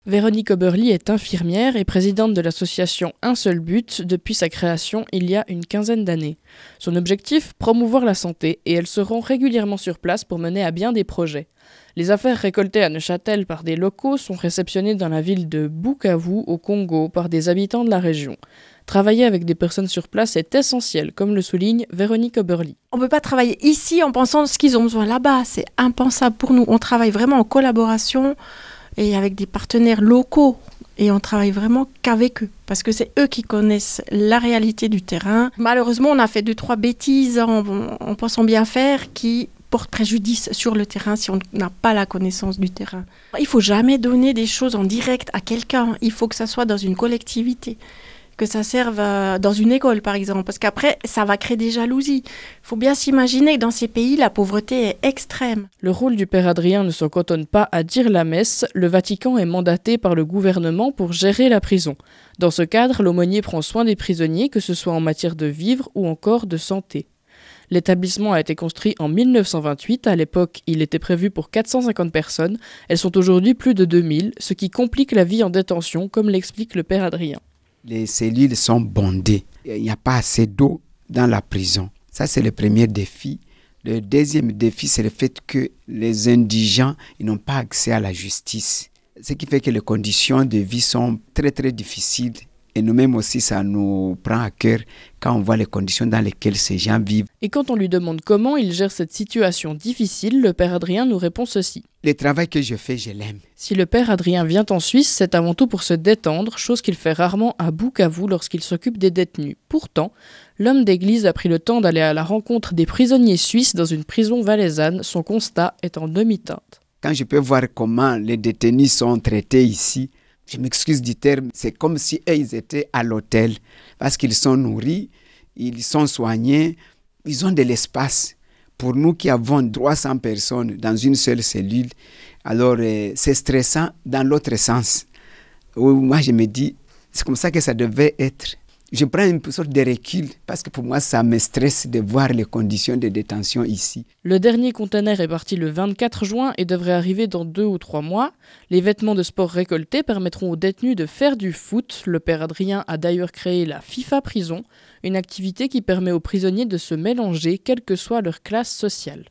Véronique Oberly est infirmière et présidente de l'association Un seul but depuis sa création il y a une quinzaine d'années. Son objectif, promouvoir la santé, et elle se rend régulièrement sur place pour mener à bien des projets. Les affaires récoltées à Neuchâtel par des locaux sont réceptionnées dans la ville de Bukavu au Congo par des habitants de la région. Travailler avec des personnes sur place est essentiel, comme le souligne Véronique Oberly. On ne peut pas travailler ici en pensant ce qu'ils ont besoin là-bas, c'est impensable pour nous. On travaille vraiment en collaboration et avec des partenaires locaux. Et on travaille vraiment qu'avec eux, parce que c'est eux qui connaissent la réalité du terrain. Malheureusement, on a fait 2-3 bêtises en pensant bien faire qui portent préjudice sur le terrain si on n'a pas la connaissance du terrain. Il ne faut jamais donner des choses en direct à quelqu'un. Il faut que ça soit dans une collectivité, que ça serve dans une école, par exemple, parce qu'après, ça va créer des jalousies. Il faut bien s'imaginer que dans ces pays, la pauvreté est extrême. Le rôle du père Adrien ne se cantonne pas à dire la messe. Le Vatican est mandaté par le gouvernement pour gérer la prison. Dans ce cadre, l'aumônier prend soin des prisonniers, que ce soit en matière de vivre ou encore de santé. L'établissement a été construit en 1928. À l'époque, il était prévu pour 450 personnes. Elles sont aujourd'hui plus de 2000, ce qui complique la vie en détention, comme l'explique le père Adrien. Les cellules sont bondées. Il n'y a pas assez d'eau dans la prison. Ça, c'est le premier défi. Le deuxième défi, c'est le fait que les indigents ils n'ont pas accès à la justice. Ce qui fait que les conditions de vie sont très, très difficiles. Et nous-mêmes aussi, ça nous prend à cœur quand on voit les conditions dans lesquelles ces gens vivent. Et quand on lui demande comment il gère cette situation difficile, le père Adrien nous répond ceci. Le travail que je fais, je l'aime. Si le père Adrien vient en Suisse, c'est avant tout pour se détendre, chose qu'il fait rarement à Bukavu lorsqu'il s'occupe des détenus. Pourtant, l'homme d'église a pris le temps d'aller à la rencontre des prisonniers suisses dans une prison valaisanne. Son constat est en demi-teinte. Quand je peux voir comment les détenus sont traités ici, je m'excuse du terme, c'est comme si eux, ils étaient à l'hôtel parce qu'ils sont nourris, ils sont soignés, ils ont de l'espace. Pour nous qui avons 300 personnes dans une seule cellule, alors c'est stressant dans l'autre sens. Moi, je me dis, c'est comme ça que ça devait être. Je prends une sorte de recul parce que pour moi, ça me stresse de voir les conditions de détention ici. Le dernier conteneur est parti le 24 juin et devrait arriver dans 2 ou 3 mois. Les vêtements de sport récoltés permettront aux détenus de faire du foot. Le père Adrien a d'ailleurs créé la FIFA Prison, une activité qui permet aux prisonniers de se mélanger, quelle que soit leur classe sociale.